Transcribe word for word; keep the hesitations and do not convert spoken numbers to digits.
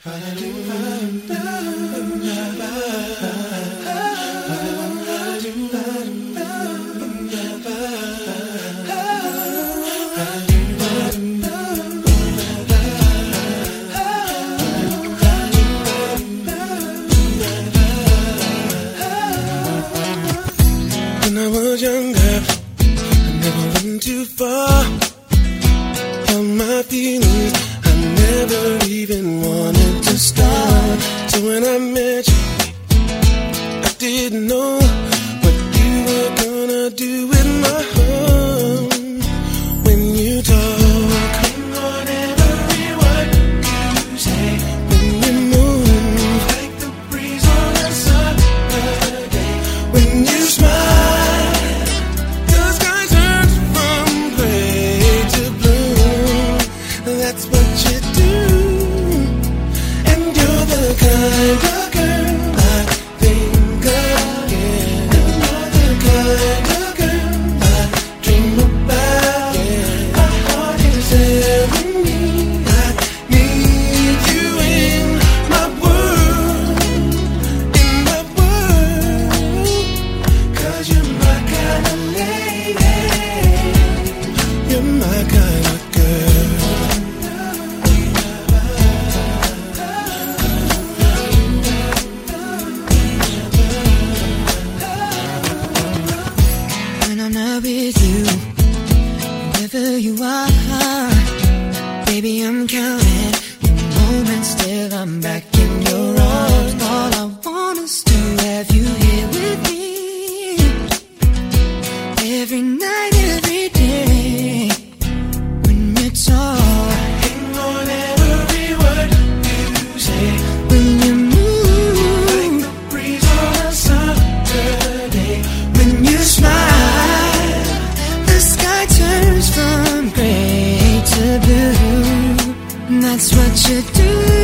When I was younger, I never went too far. Held my feelings, I never even wanted to start. So when I met you, I didn't know what you were gonna do with my heart. When you talk, hang on every word you say. When you move like the breeze on a summer day. When you smile, the sky turns from gray to blue. That's what you do, and you're the kind of girl I think of. Yeah, you're the kind of girl I dream about. Yeah, my heart is telling me I need you in my world, in my world. 'Cause you're my kind of lady, you're my kind of girl. When I'm not with you, wherever you are, baby, I'm counting the moments till I'm back in your arms. All I want is to have you here with me, every night, every day. When you talk, hang on every word you say. When you move like the breeze on a summer day. When you smile, the sky turns from gray to blue. And that's what you do.